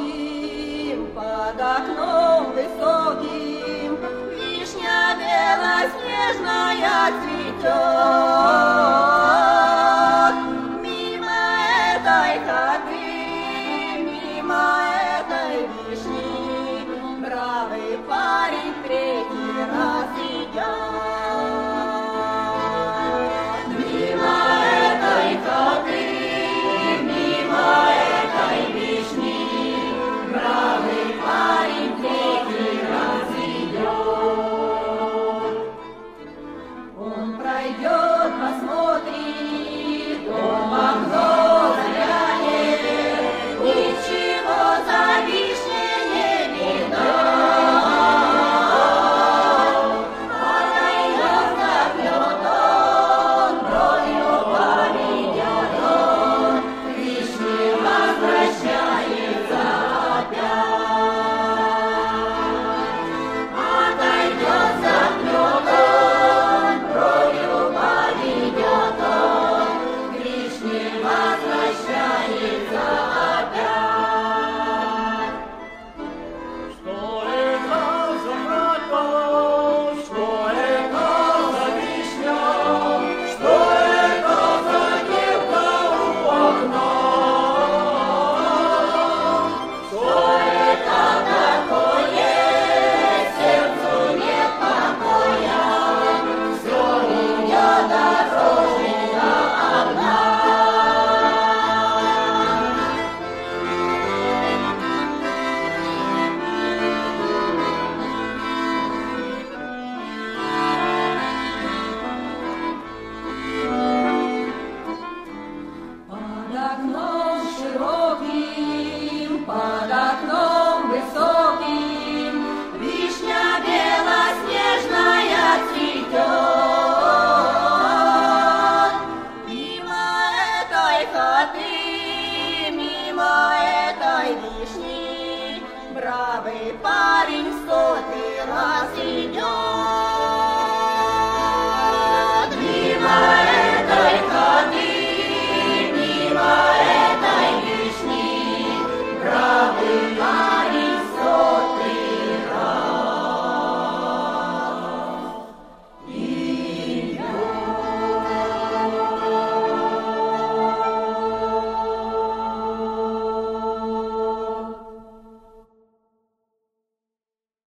широким, под окном высоким вишня белоснежная цветет. Мимо этой ходы, мимо этой вишни бравый парень третий раз идет. Мимо этой ходы, мимо этой вишни бравый парень третий раз идет. Он пройдет, посмотрит, он в окно заглянет, ничего за вишней не видно. Отойдет, запьет он, бровью поведет он, к вишне возвращается опять. Отойдет, запьет он, бровью поведет он, к вишне возвращается опять. Что это за хата? Что это за вишня? Что это за девка у окна? Что это такое? Сердцу нет покоя, все идет дорожка одна. Под окном широким, под окном высоким вишня белоснежная цветет. Мимо этой ходы, мимо этой вишни бравый парень в 100-й раз идет.